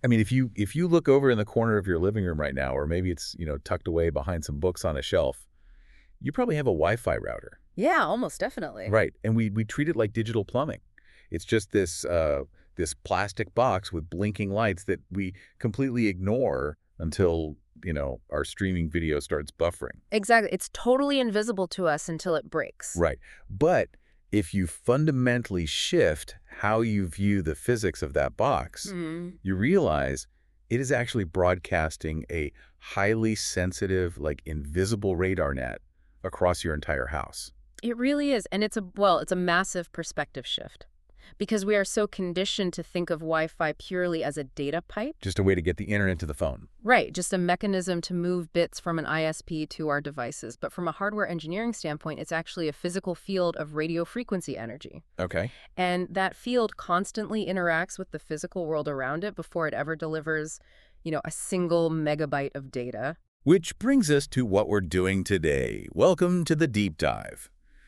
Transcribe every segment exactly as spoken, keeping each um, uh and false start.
I mean, if you if you look over in the corner of your living room right now, or maybe it's, you know, tucked away behind some books on a shelf, you probably have a Wi-Fi router. Yeah, almost definitely. Right. And we we treat it like digital plumbing. It's just this uh, this plastic box with blinking lights that we completely ignore until, you know, our streaming video starts buffering. Exactly. It's totally invisible to us until it breaks. Right. But if you fundamentally shift how you view the physics of that box, Mm. you realize it is actually broadcasting a highly sensitive, like invisible radar net across your entire house. It really is. And it's a, well, it's a massive perspective shift because we are so conditioned to think of Wi-Fi purely as a data pipe. Just a way to get the internet to the phone. Right, just a mechanism to move bits from an I S P to our devices. But from a hardware engineering standpoint, it's actually a physical field of radio frequency energy. Okay. And that field constantly interacts with the physical world around it before it ever delivers, you know, a single megabyte of data. Which brings us to what we're doing today. Welcome to the Deep Dive.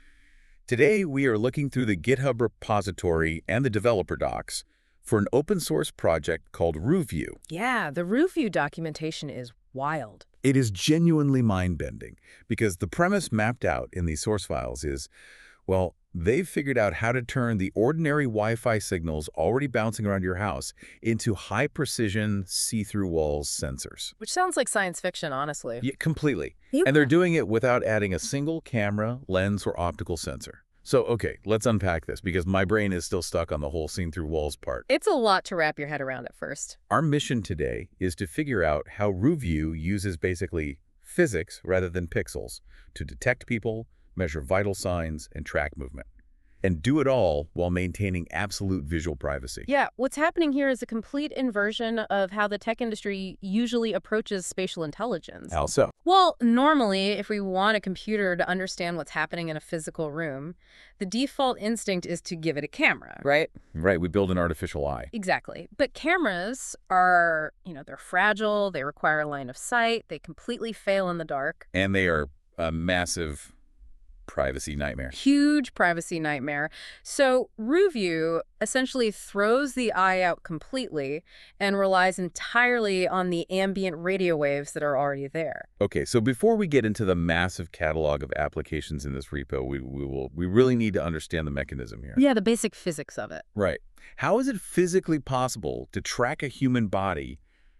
Today, we are looking through the GitHub repository and the developer docs for an open source project called RuView. Yeah, the RuView documentation is wild. It is genuinely mind-bending because the premise mapped out in these source files is, well, they've figured out how to turn the ordinary Wi-Fi signals already bouncing around your house into high-precision, see-through walls sensors. Which sounds like science fiction, honestly. Yeah, completely. Yep. And they're doing it without adding a single camera, lens, or optical sensor. So, okay, let's unpack this because my brain is still stuck on the whole seen-through walls part. It's a lot to wrap your head around at first. Our mission today is to figure out how RuView uses basically physics rather than pixels to detect people, measure vital signs, and track movement. And do it all while maintaining absolute visual privacy. Yeah, what's happening here is a complete inversion of how the tech industry usually approaches spatial intelligence. How so? Well, normally, if we want a computer to understand what's happening in a physical room, the default instinct is to give it a camera, right? Right, we build an artificial eye. Exactly. But cameras are, you know, they're fragile, they require a line of sight, they completely fail in the dark. And they are a massive privacy nightmare. Huge privacy nightmare. So RuView essentially throws the eye out completely and relies entirely on the ambient radio waves that are already there. Okay, so before we get into the massive catalog of applications in this repo, we, we will we really need to understand the mechanism here. Yeah, the basic physics of it. Right. How is it physically possible to track a human body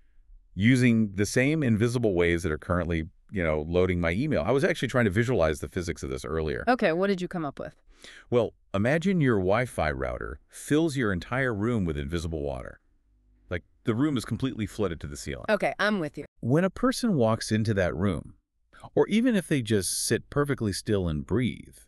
using the same invisible waves that are currently, you know, loading my email? I was actually trying to visualize the physics of this earlier. Okay, what did you come up with? Well, imagine your Wi-Fi router fills your entire room with invisible water. Like, the room is completely flooded to the ceiling. Okay, I'm with you. When a person walks into that room, or even if they just sit perfectly still and breathe,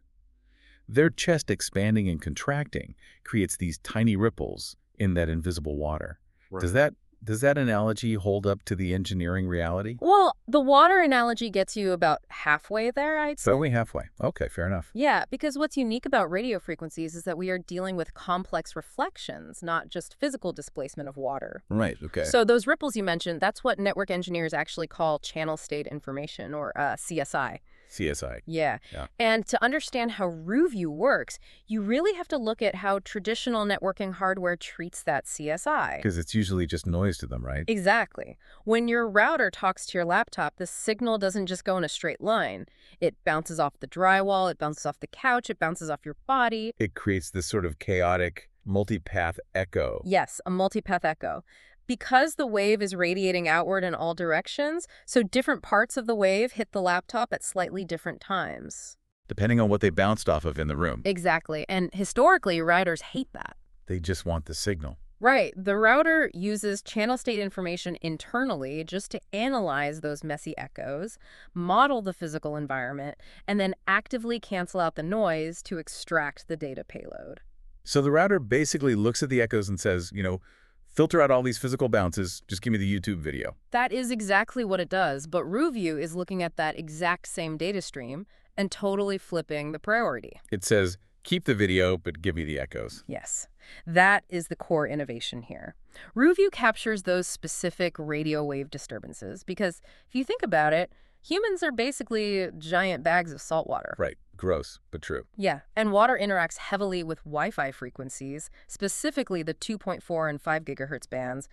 their chest expanding and contracting creates these tiny ripples in that invisible water. Right. Does that Does that analogy hold up to the engineering reality? Well, the water analogy gets you about halfway there, I'd say. So we halfway. Okay, fair enough. Yeah, because what's unique about radio frequencies is that we are dealing with complex reflections, not just physical displacement of water. Right, okay. So those ripples you mentioned, that's what network engineers actually call channel state information, or uh, C S I. C S I. Yeah. Yeah. And to understand how RuView works, you really have to look at how traditional networking hardware treats that C S I. Because it's usually just noise to them, right? Exactly. When your router talks to your laptop, the signal doesn't just go in a straight line. It bounces off the drywall, it bounces off the couch, it bounces off your body. It creates this sort of chaotic multipath echo. Yes, a multipath echo. Because the wave is radiating outward in all directions, so different parts of the wave hit the laptop at slightly different times. Depending on what they bounced off of in the room. Exactly. And historically, routers hate that. They just want the signal. Right. The router uses channel state information internally just to analyze those messy echoes, model the physical environment, and then actively cancel out the noise to extract the data payload. So the router basically looks at the echoes and says, you know, filter out all these physical bounces, just give me the YouTube video. That is exactly what it does, but RuView is looking at that exact same data stream and totally flipping the priority. It says, keep the video, but give me the echoes. Yes, that is the core innovation here. RuView captures those specific radio wave disturbances because if you think about it, humans are basically giant bags of salt water. Right. Gross, but true. Yeah, and water interacts heavily with Wi-Fi frequencies, specifically the two point four and five gigahertz bands,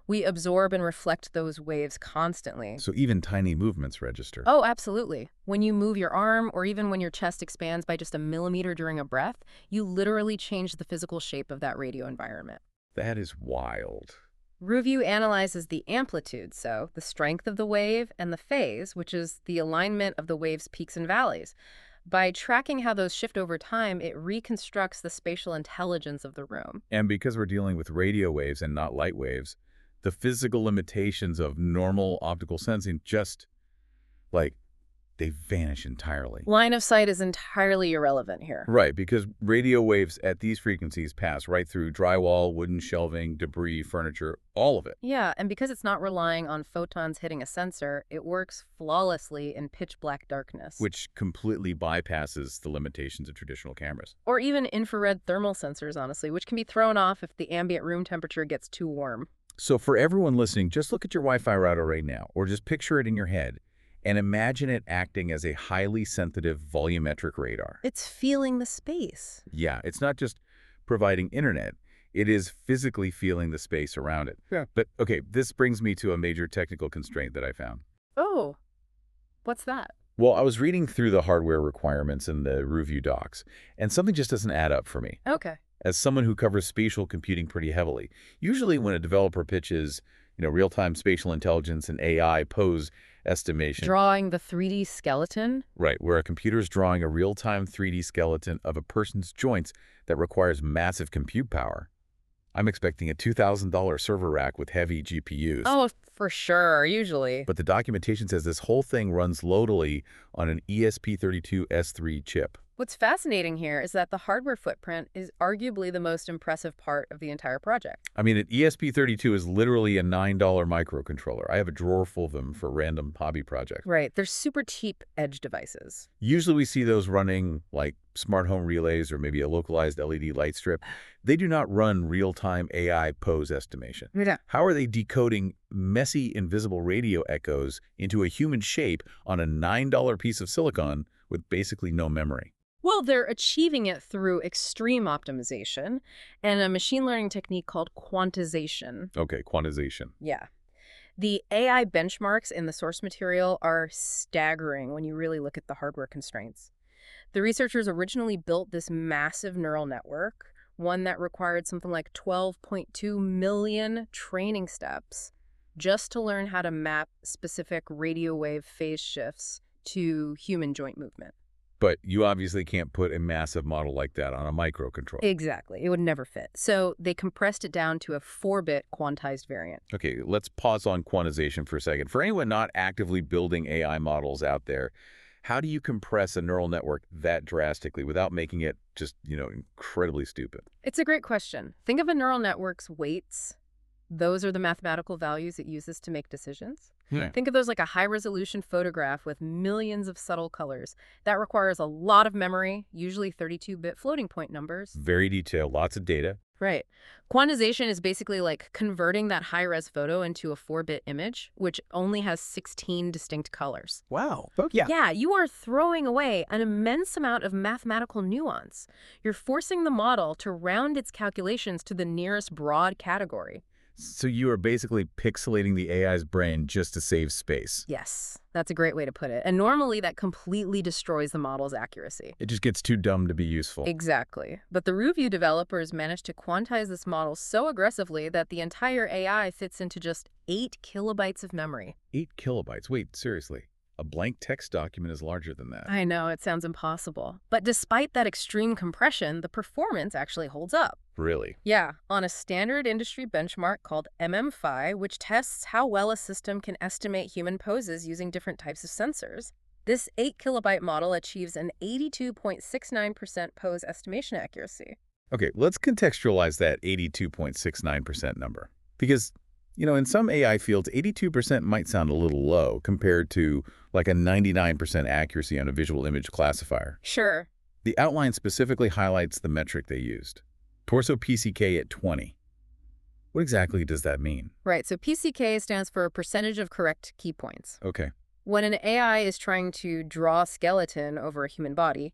We absorb and reflect those waves constantly. So even tiny movements register. Oh, absolutely. When you move your arm, or even when your chest expands by just a millimeter during a breath, you literally change the physical shape of that radio environment. That is wild. RuView analyzes the amplitude, so the strength of the wave, and the phase, which is the alignment of the wave's peaks and valleys. By tracking how those shift over time, it reconstructs the spatial intelligence of the room. And because we're dealing with radio waves and not light waves, the physical limitations of normal optical sensing just, like, they vanish entirely. Line of sight is entirely irrelevant here. Right, because radio waves at these frequencies pass right through drywall, wooden shelving, debris, furniture, all of it. Yeah, and because it's not relying on photons hitting a sensor, it works flawlessly in pitch black darkness. Which completely bypasses the limitations of traditional cameras. Or even infrared thermal sensors, honestly, which can be thrown off if the ambient room temperature gets too warm. So for everyone listening, just look at your Wi-Fi router right now, or just picture it in your head, and imagine it acting as a highly sensitive volumetric radar. It's feeling the space. Yeah, it's not just providing internet. It is physically feeling the space around it. Yeah. But, okay, this brings me to a major technical constraint that I found. Oh, what's that? Well, I was reading through the hardware requirements in the RuView docs, and something just doesn't add up for me. Okay. As someone who covers spatial computing pretty heavily, usually when a developer pitches, you know, real-time spatial intelligence and A I pose estimation. Drawing the three D skeleton? Right, where a computer is drawing a real-time three D skeleton of a person's joints that requires massive compute power. I'm expecting a two thousand dollar server rack with heavy G P Us. Oh, for sure, usually. But the documentation says this whole thing runs locally on an E S P thirty-two S three chip. What's fascinating here is that the hardware footprint is arguably the most impressive part of the entire project. I mean, an E S P thirty-two is literally a nine dollar microcontroller. I have a drawer full of them for random hobby projects. Right. They're super cheap edge devices. Usually we see those running like smart home relays or maybe a localized L E D light strip. They do not run real-time A I pose estimation. Yeah. How are they decoding messy, invisible radio echoes into a human shape on a nine dollar piece of silicon with basically no memory? Well, they're achieving it through extreme optimization and a machine learning technique called quantization. Okay, quantization. Yeah. The A I benchmarks in the source material are staggering when you really look at the hardware constraints. The researchers originally built this massive neural network, one that required something like twelve point two million training steps, just to learn how to map specific radio wave phase shifts to human joint movement. But you obviously can't put a massive model like that on a microcontroller. Exactly. It would never fit. So they compressed it down to a four bit quantized variant. Okay, let's pause on quantization for a second. For anyone not actively building A I models out there, how do you compress a neural network that drastically without making it just, you know, incredibly stupid? It's a great question. Think of a neural network's weights. Those are the mathematical values it uses to make decisions. Yeah. Think of those like a high-resolution photograph with millions of subtle colors. That requires a lot of memory, usually thirty-two bit floating point numbers. Very detailed, lots of data. Right. Quantization is basically like converting that high-res photo into a four bit image, which only has sixteen distinct colors. Wow. Yeah. Yeah, you are throwing away an immense amount of mathematical nuance. You're forcing the model to round its calculations to the nearest broad category. So you are basically pixelating the A I's brain just to save space. Yes, that's a great way to put it. And normally that completely destroys the model's accuracy. It just gets too dumb to be useful. Exactly. But the RuView developers managed to quantize this model so aggressively that the entire A I fits into just eight kilobytes of memory. Eight kilobytes. Wait, seriously. A blank text document is larger than that. I know, it sounds impossible. But despite that extreme compression, the performance actually holds up. Really? Yeah, on a standard industry benchmark called M M F I, which tests how well a system can estimate human poses using different types of sensors, this eight kilobyte model achieves an eighty-two point six nine percent pose estimation accuracy. Okay, let's contextualize that eighty-two point six nine percent number. Because, you know, in some A I fields, eighty-two percent might sound a little low compared to like a ninety-nine percent accuracy on a visual image classifier. Sure. The outline specifically highlights the metric they used. Torso P C K at twenty. What exactly does that mean? Right, so P C K stands for percentage of correct key points. Okay. When an A I is trying to draw a skeleton over a human body,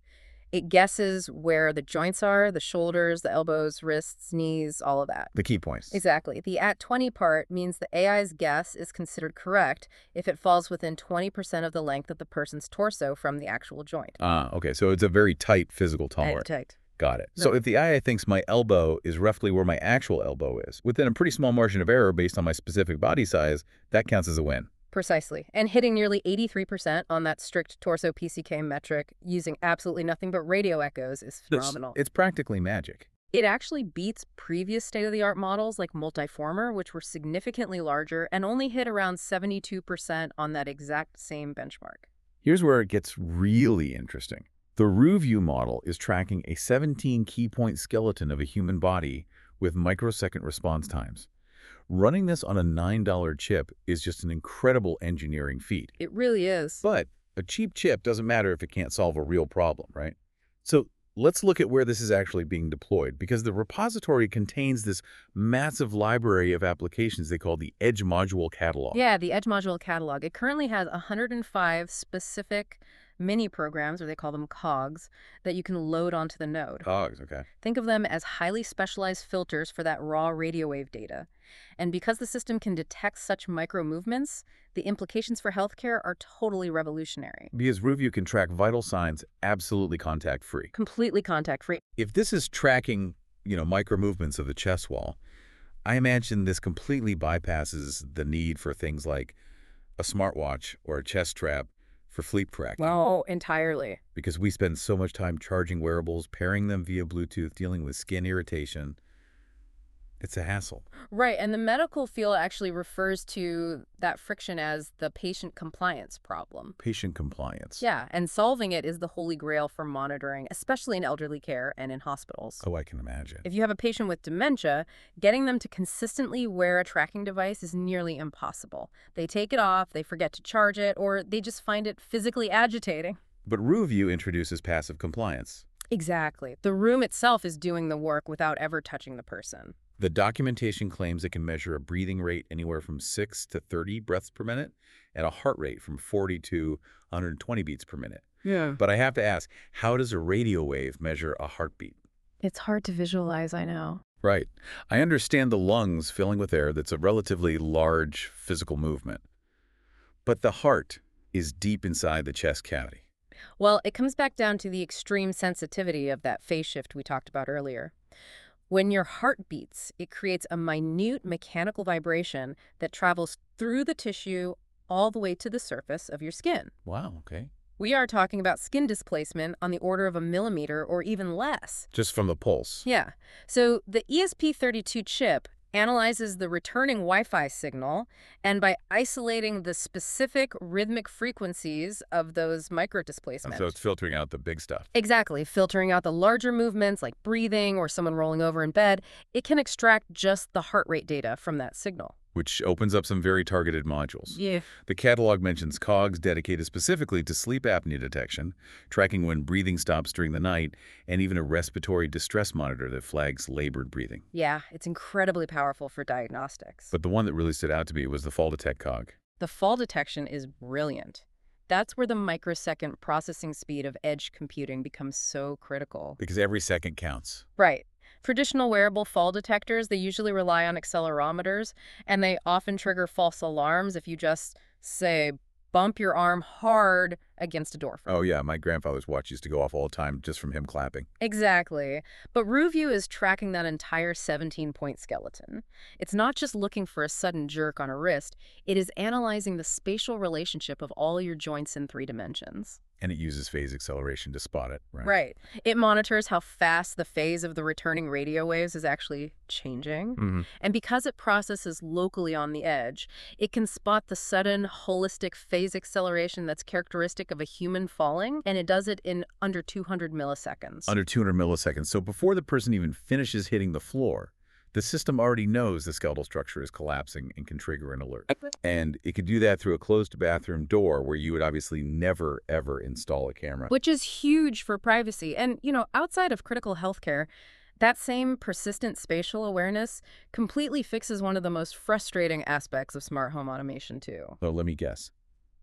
It guesses where the joints are, the shoulders, the elbows, wrists, knees, all of that. The key points. Exactly. The at twenty part means the A I's guess is considered correct if it falls within twenty percent of the length of the person's torso from the actual joint. Ah, okay. So it's a very tight physical tolerance. Tight. Got it. So if the A I thinks my elbow is roughly where my actual elbow is, within a pretty small margin of error based on my specific body size, that counts as a win. Precisely. And hitting nearly eighty-three percent on that strict torso P C K metric using absolutely nothing but radio echoes is phenomenal. It's, it's practically magic. It actually beats previous state-of-the-art models like Multiformer, which were significantly larger and only hit around seventy-two percent on that exact same benchmark. Here's where it gets really interesting. The RuView model is tracking a seventeen key point skeleton of a human body with microsecond response times. Running this on a nine dollar chip is just an incredible engineering feat. It really is. But a cheap chip doesn't matter if it can't solve a real problem, right? So let's look at where this is actually being deployed, because the repository contains this massive library of applications they call the Edge Module Catalog. Yeah, the Edge Module Catalog. It currently has one hundred five specific mini programs, or they call them cogs, that you can load onto the node. Cogs, okay. Think of them as highly specialized filters for that raw radio wave data. And because the system can detect such micro movements, the implications for healthcare are totally revolutionary. Because RuView can track vital signs absolutely contact-free. Completely contact-free. If this is tracking, you know, micro movements of the chest wall, I imagine this completely bypasses the need for things like a smartwatch or a chest strap for sleep tracking. Oh, entirely. Because we spend so much time charging wearables, pairing them via Bluetooth, dealing with skin irritation. It's a hassle. Right, and the medical field actually refers to that friction as the patient compliance problem. Patient compliance. Yeah, and solving it is the holy grail for monitoring, especially in elderly care and in hospitals. Oh, I can imagine. If you have a patient with dementia, getting them to consistently wear a tracking device is nearly impossible. They take it off, they forget to charge it, or they just find it physically agitating. But RuView introduces passive compliance. Exactly. The room itself is doing the work without ever touching the person. The documentation claims it can measure a breathing rate anywhere from six to thirty breaths per minute and a heart rate from forty to one hundred twenty beats per minute. Yeah. But I have to ask, how does a radio wave measure a heartbeat? It's hard to visualize, I know. Right. I understand the lungs filling with air. That's a relatively large physical movement. But the heart is deep inside the chest cavity. Well, it comes back down to the extreme sensitivity of that phase shift we talked about earlier. When your heart beats, it creates a minute mechanical vibration that travels through the tissue all the way to the surface of your skin. Wow, okay. We are talking about skin displacement on the order of a millimeter or even less. Just from the pulse? Yeah. So the E S P thirty-two chip analyzes the returning Wi-Fi signal, and by isolating the specific rhythmic frequencies of those microdisplacements. So it's filtering out the big stuff. Exactly. Filtering out the larger movements like breathing or someone rolling over in bed, it can extract just the heart rate data from that signal. Which opens up some very targeted modules. Yeah. The catalog mentions cogs dedicated specifically to sleep apnea detection, tracking when breathing stops during the night, and even a respiratory distress monitor that flags labored breathing. Yeah, it's incredibly powerful for diagnostics. But the one that really stood out to me was the fall detect cog. The fall detection is brilliant. That's where the microsecond processing speed of edge computing becomes so critical. Because every second counts. Right. Traditional wearable fall detectors, they usually rely on accelerometers, and they often trigger false alarms if you just, say, bump your arm hard against a door frame. Oh, yeah. My grandfather's watch used to go off all the time just from him clapping. Exactly. But RuView is tracking that entire seventeen point skeleton. It's not just looking for a sudden jerk on a wrist. It is analyzing the spatial relationship of all your joints in three dimensions. And it uses phase acceleration to spot it, right? Right. It monitors how fast the phase of the returning radio waves is actually changing. Mm-hmm. And because it processes locally on the edge, it can spot the sudden, holistic phase acceleration that's characteristic of a human falling, and it does it in under two hundred milliseconds. Under two hundred milliseconds. So before the person even finishes hitting the floor, the system already knows the skeletal structure is collapsing and can trigger an alert. And it could do that through a closed bathroom door where you would obviously never, ever install a camera. Which is huge for privacy. And, you know, outside of critical healthcare, that same persistent spatial awareness completely fixes one of the most frustrating aspects of smart home automation, too. So let me guess.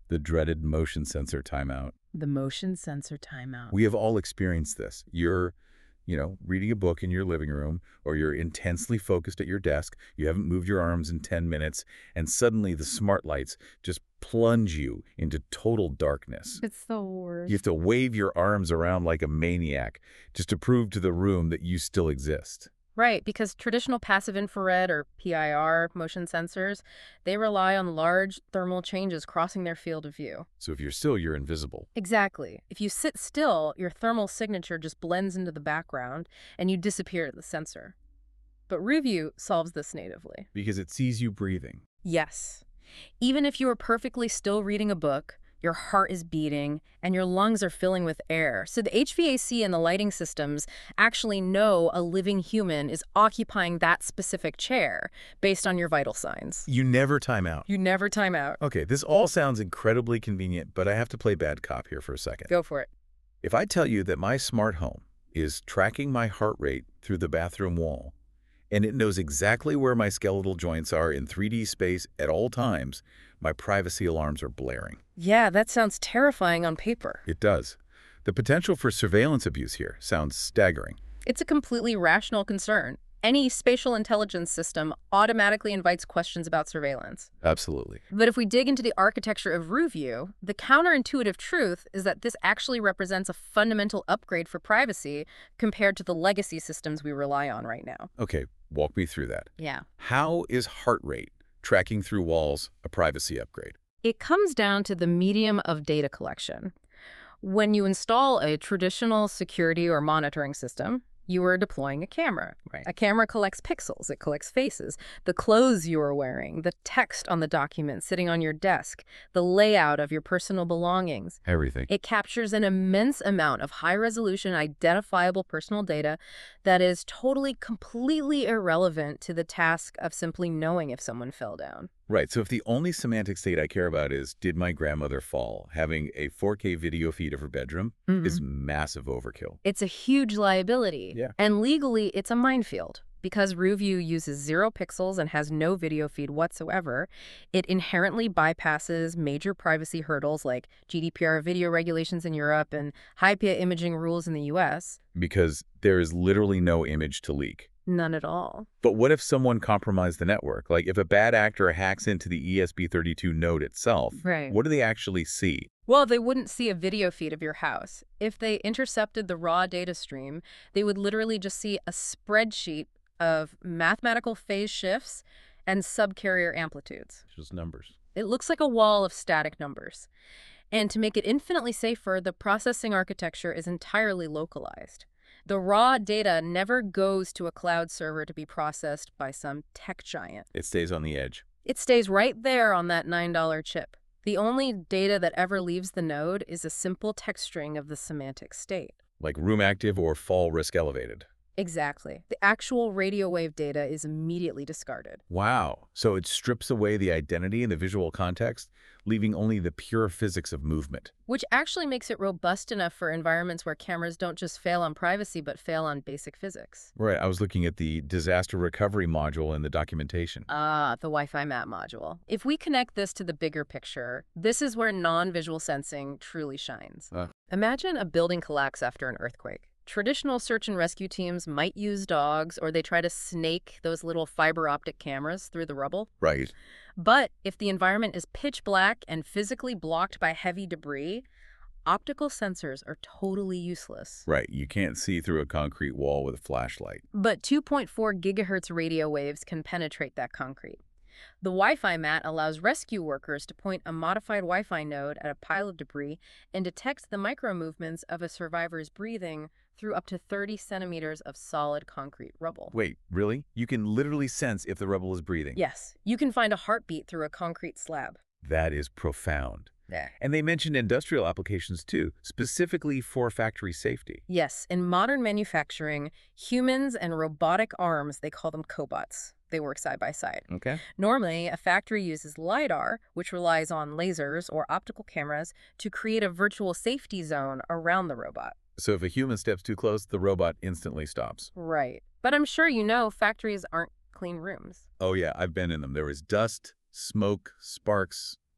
The dreaded motion sensor timeout. The motion sensor timeout. We have all experienced this. You're, you know, reading a book in your living room, or you're intensely focused at your desk. You haven't moved your arms in ten minutes, and suddenly the smart lights just plunge you into total darkness. It's the worst. You have to wave your arms around like a maniac just to prove to the room that you still exist. Right, because traditional passive infrared or P I R motion sensors, they rely on large thermal changes crossing their field of view. So if you're still, you're invisible. Exactly. If you sit still, your thermal signature just blends into the background and you disappear at the sensor. But RuView solves this natively. Because it sees you breathing. Yes. Even if you are perfectly still reading a book, your heart is beating, and your lungs are filling with air. So the H V A C and the lighting systems actually know a living human is occupying that specific chair based on your vital signs. You never time out. You never time out. Okay, this all sounds incredibly convenient, but I have to play bad cop here for a second. Go for it. If I tell you that my smart home is tracking my heart rate through the bathroom wall, and it knows exactly where my skeletal joints are in three D space at all times, my privacy alarms are blaring. Yeah, that sounds terrifying on paper. It does. The potential for surveillance abuse here sounds staggering. It's a completely rational concern. Any spatial intelligence system automatically invites questions about surveillance. Absolutely. But if we dig into the architecture of RuView, the counterintuitive truth is that this actually represents a fundamental upgrade for privacy compared to the legacy systems we rely on right now. Okay, walk me through that. Yeah. How is heart rate tracking through walls a privacy upgrade? It comes down to the medium of data collection. When you install a traditional security or monitoring system, you are deploying a camera. Right. A camera collects pixels, it collects faces, the clothes you are wearing, the text on the document sitting on your desk, the layout of your personal belongings. Everything. It captures an immense amount of high-resolution, identifiable personal data that is totally, completely irrelevant to the task of simply knowing if someone fell down. Right, so if the only semantic state I care about is, did my grandmother fall, having a four K video feed of her bedroom Mhm. is massive overkill. It's a huge liability. Yeah. And legally, it's a minefield. Because RuView uses zero pixels and has no video feed whatsoever, it inherently bypasses major privacy hurdles like G D P R video regulations in Europe and H I P A I imaging rules in the U S. Because there is literally no image to leak. None at all. But what if someone compromised the network? Like if a bad actor hacks into the E S P thirty-two node itself, Right. what do they actually see? Well, they wouldn't see a video feed of your house. If they intercepted the raw data stream, they would literally just see a spreadsheet of mathematical phase shifts and subcarrier amplitudes. Just numbers. It looks like a wall of static numbers. And to make it infinitely safer, the processing architecture is entirely localized. The raw data never goes to a cloud server to be processed by some tech giant. It stays on the edge. It stays right there on that nine dollar chip. The only data that ever leaves the node is a simple text string of the semantic state. Like room active or fall risk elevated. Exactly. The actual radio wave data is immediately discarded. Wow. So it strips away the identity and the visual context, leaving only the pure physics of movement. Which actually makes it robust enough for environments where cameras don't just fail on privacy, but fail on basic physics. Right. I was looking at the disaster recovery module in the documentation. Ah, the Wi-Fi map module. If we connect this to the bigger picture, this is where non-visual sensing truly shines. Uh. Imagine a building collapse after an earthquake. Traditional search and rescue teams might use dogs, or they try to snake those little fiber optic cameras through the rubble. Right. But if the environment is pitch black and physically blocked by heavy debris, optical sensors are totally useless. Right. You can't see through a concrete wall with a flashlight. But two point four gigahertz radio waves can penetrate that concrete. The Wi-Fi mat allows rescue workers to point a modified Wi-Fi node at a pile of debris and detect the micro-movements of a survivor's breathing through up to thirty centimeters of solid concrete rubble. Wait, really? You can literally sense if the rebel is breathing? Yes, you can find a heartbeat through a concrete slab. That is profound. Yeah. And they mentioned industrial applications too, specifically for factory safety. Yes, in modern manufacturing, humans and robotic arms, they call them cobots. They work side by side. Okay. Normally, a factory uses LiDAR, which relies on lasers or optical cameras, to create a virtual safety zone around the robot. So if a human steps too close, the robot instantly stops. Right. But I'm sure you know factories aren't clean rooms. Oh yeah, I've been in them. There was dust, smoke, sparks,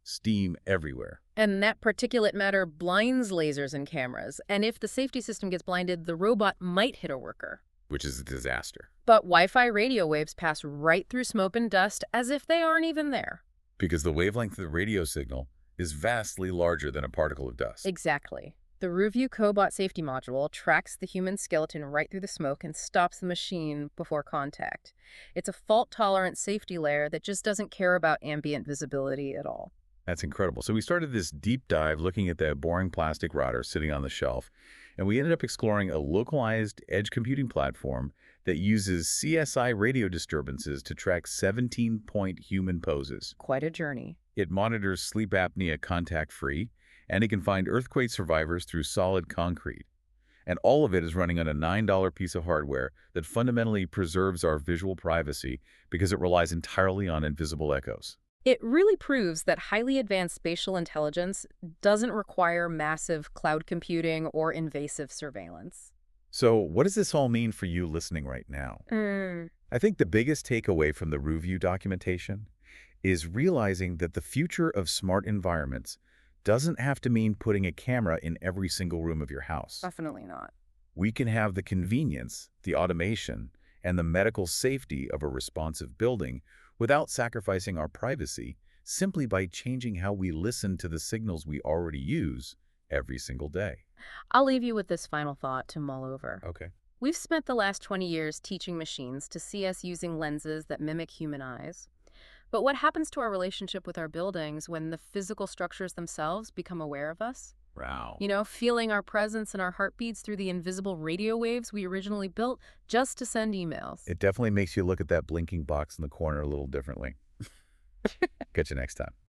steam everywhere. And that particulate matter blinds lasers and cameras. And if the safety system gets blinded, the robot might hit a worker. Which is a disaster. But Wi-Fi radio waves pass right through smoke and dust as if they aren't even there. Because the wavelength of the radio signal is vastly larger than a particle of dust. Exactly. The RuView Cobot safety module tracks the human skeleton right through the smoke and stops the machine before contact. It's a fault-tolerant safety layer that just doesn't care about ambient visibility at all. That's incredible. So we started this deep dive looking at the boring plastic router sitting on the shelf, and we ended up exploring a localized edge computing platform that uses C S I radio disturbances to track seventeen-point human poses. Quite a journey. It monitors sleep apnea contact-free, and it can find earthquake survivors through solid concrete. And all of it is running on a nine dollar piece of hardware that fundamentally preserves our visual privacy because it relies entirely on invisible echoes. It really proves that highly advanced spatial intelligence doesn't require massive cloud computing or invasive surveillance. So what does this all mean for you listening right now? Mm. I think the biggest takeaway from the RuView documentation is realizing that the future of smart environments doesn't have to mean putting a camera in every single room of your house. Definitely not. We can have the convenience, the automation, and the medical safety of a responsive building without sacrificing our privacy, simply by changing how we listen to the signals we already use every single day. I'll leave you with this final thought to mull over. Okay. We've spent the last twenty years teaching machines to see us using lenses that mimic human eyes. But what happens to our relationship with our buildings when the physical structures themselves become aware of us? Wow. You know, feeling our presence and our heartbeats through the invisible radio waves we originally built just to send emails. It definitely makes you look at that blinking box in the corner a little differently. Catch you next time.